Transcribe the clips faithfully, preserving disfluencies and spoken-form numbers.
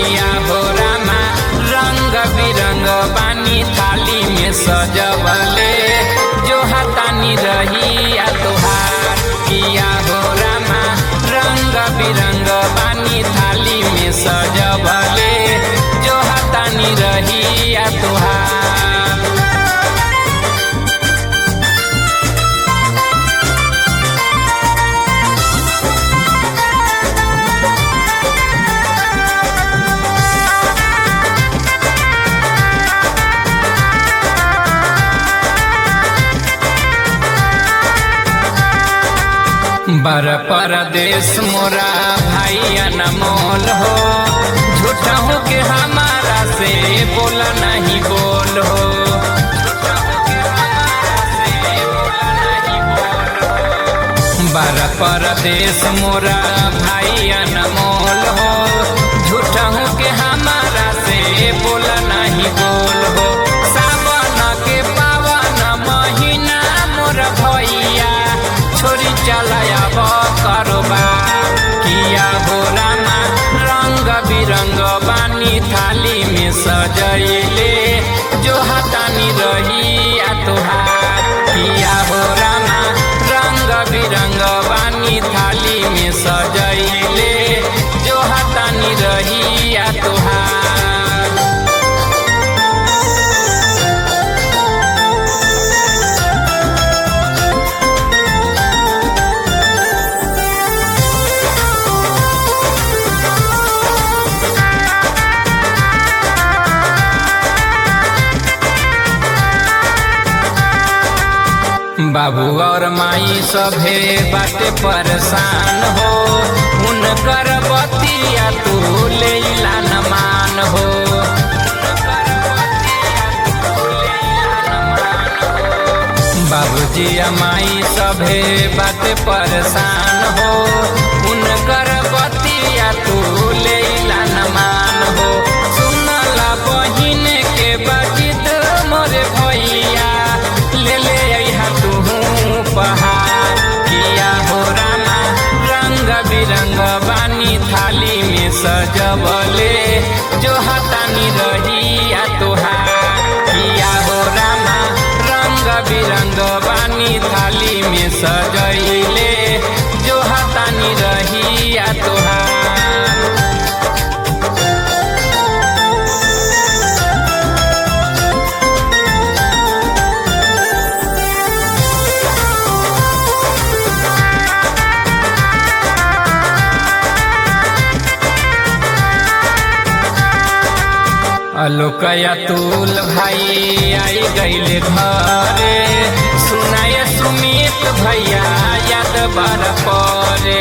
किया हो रामा रंग बिरंग बानी थाली में सजवले जो हतानी रहिया तोहार किया हो रामा रंग बिरंग बानी थाली में सजवले जो हतानी रहिया तोहार। बर परदेश मोरा भाई अनमोल हो झूठा हो के हमारा से बोला नहीं बोल हो बर परदेश मोरा भाई अनमोल हो झूठा हो के हमारा से बोला नहीं बोल हो। सावन के पावन महीना मोर भैया छोरी चलाया कारोबार किया हो रामा रंग बिरंग बानी थाली में सजैले जो हतानी रहिया तोहार किया हो रामा रंग बिरंग बानी थाली में सजैले जो हतानी रहिया तोहार। बाबू और माई सभे बाटे परेशान हो उनकर बतिया तू लेला न मान हो। बाबूजी माई सभे बाटे परेशान हो उनकर बतिया तू लेला न मान हो। सुनला बहिन के बजित मोरे भैया ले ले पहाड़ किया हो रामा रंग बिरंग बानी थाली में सजवले जो हतानी रहिया तोहार किया हो रामा रंग बिरंग बानी थाली में सजैले जो हतानी रहिया तोहार। अलोकया तुल भाई आई गईले घरे सुनाए सुमित भैया याद बार परे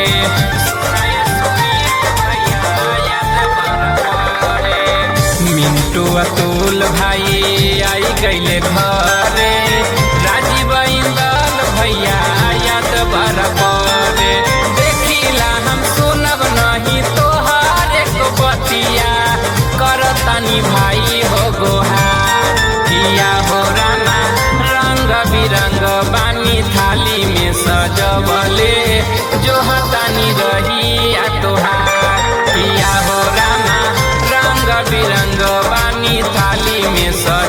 मिंटू अतुल भाई आई गईले घरे राजीव इंदल भैया याद बार परे देखिला हम सुनब नहीं तोहार एक बतिया करतानी भाई हो गोहार किया हो रामा रंग बिरंग बानी थाली में सजवले जो हतानी रहिया तोहार किया हो रामा रंग बिरंग बानी थाली में सज